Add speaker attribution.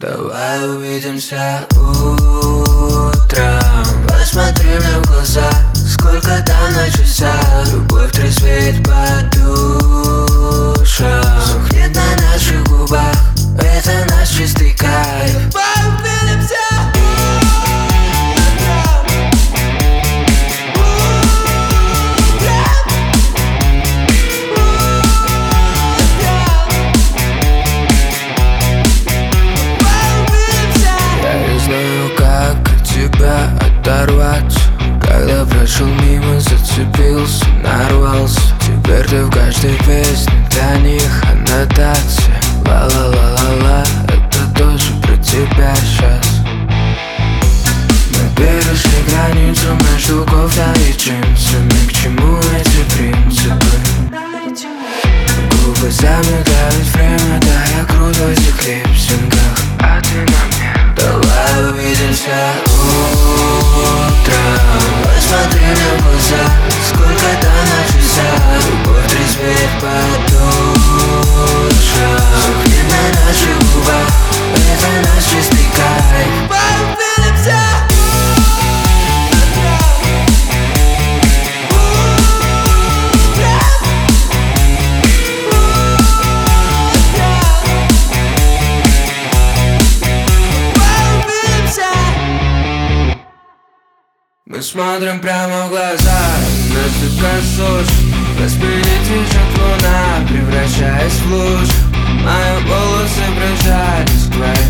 Speaker 1: Давай увидимся утром. Посмотри мне в глаза, сколько там на часах. Любовь трезвеет по душам. Сухнет на наших губах, это наш чистый кайф. Давай увидимся. Оторваться, когда прошел мимо, зацепился, нарвался. Теперь ты в каждой песне, для них аннотация. Ла-ла-ла-ла-ла, это тоже про тебя сейчас. Мы перешли границу между кофтой и джинсами. К чему эти принципы? Губы замедляют время, да я крут в этих липсингах, а ты на мне. Давай увидимся утром. Посмотри мне в глаза, сколько там на часах. Любовь трезвеет по душам. Сухнет на наших губах, это наш чистый кайф. Давай увидимся. Мы смотрим прямо в глаза, насыпка суш. Распылит течет луна, превращаясь в луж. Мои волосы прижались к твоей